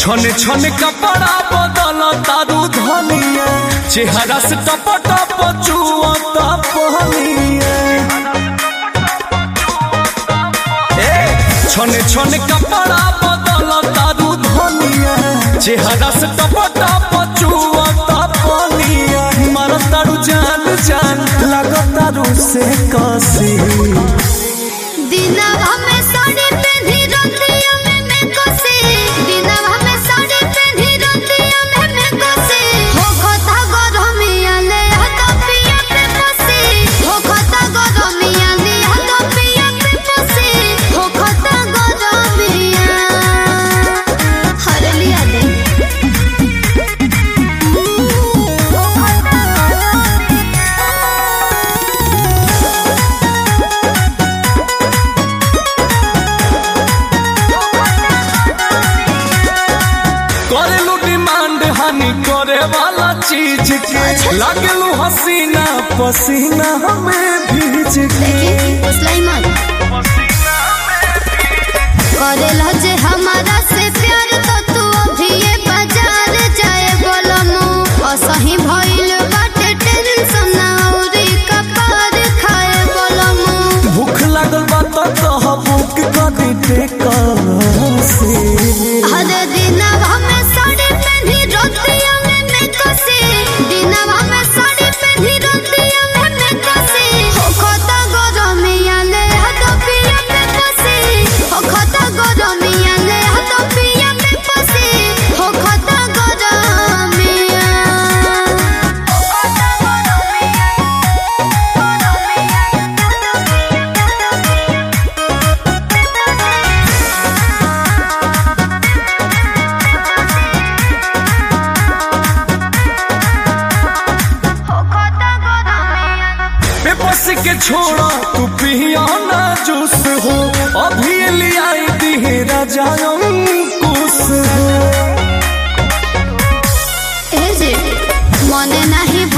छने छने कपड़ा बदल तारू धनिया चेहरा से टप टप चुअता पहनिया छने छने कपड़ा बदल तारू धनिया चेहरा से टप टप चुअता पहनिया मर तारू जान जान लग तारू से कसी दिनवा में साड़ी पहनी रतिया में मैं कसे दिनवा में साड़ी पहनी रतिया में मैं कसे हो खता गरमिया ले हाथ पिया पे पसे हो खता गरमिया ले हाथ पिया पे पसे हो खता गरमिया हर लिया दे हो खता करेलू डिमांड हानि करे वाला चीज के लागलू हसीना पसीना हमें भीज के सुलाइमान करेला जे हमारा से प्यार तो तू अभी ये बाजार जाए बोलमु असही भइल बाटे टेंशन औरी कपार खाए बोलमु भूख लागल बा तो कह बुक कर दे से हर दिनवा में साड़ी पहनी रतिया में मैं कसे दिनवा में साड़ी पहनी रतिया में मैं कसे हो खता गरमिया ले हाथ पिया पे पसे हो खता गरमिया ले हाथ पिया पे पसे हो खता गरमिया बेबस के छोड़ा तू पिया ना जूस हो अभी ले आई दी राजा अंकुश हो ए जे मने नाही